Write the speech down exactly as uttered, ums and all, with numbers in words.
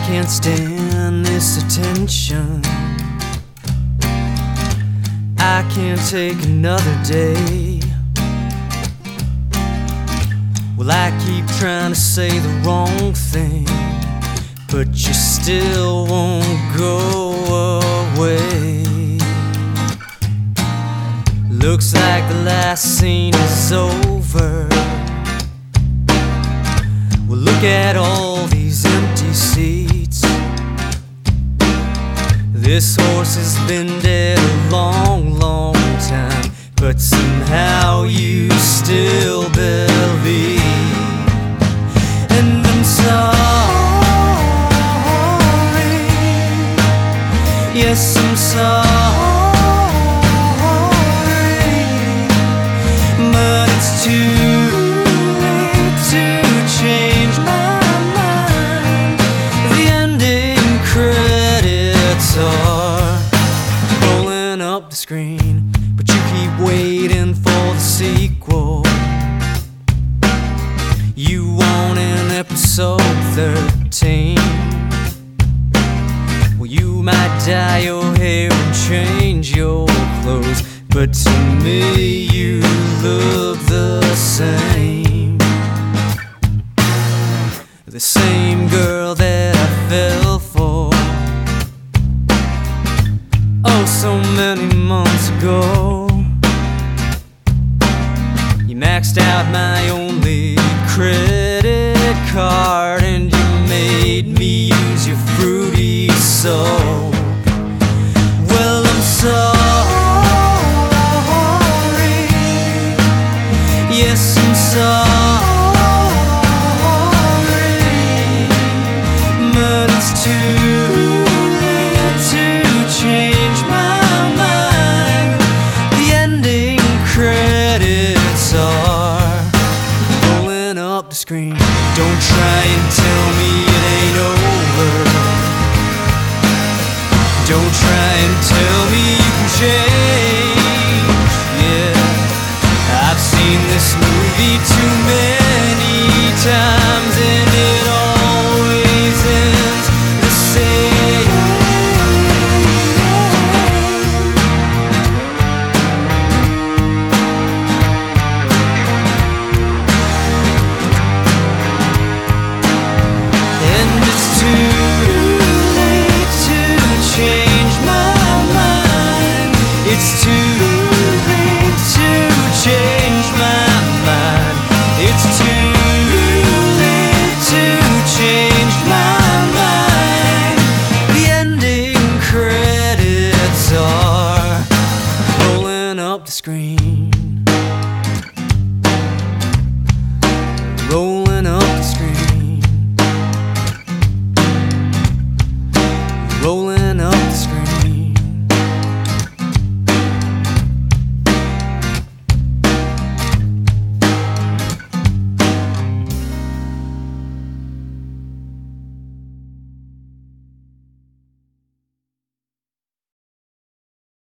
can't stand this attention. I can't take another day. Well, I keep trying to say the wrong thing, but you still won't go away. Looks like the last scene is over. Well, look at all these empty seats. This horse has been dead a long, long time, but somehow you still believe. And I'm sorry, yes, I'm sorry, but it's too late to change my mind. The ending credits are rolling up the screen, but you keep waiting for the sequel. You want an episode thirteen. Well, you might dye your hair and change your clothes, but to me you look the same. The same girl that I fell for oh so many months ago. You maxed out my only credit card, and you made me use your fruity soap. Well, I'm sorry, yes, I'm sorry, but it's too late to change my mind. The ending credits are rolling up the screen. Don't try and tell me it ain't over. Don't try and tell me you can change. Yeah, I've seen this movie too many times, and it always ends the same. And it's too late to change my mind. It's too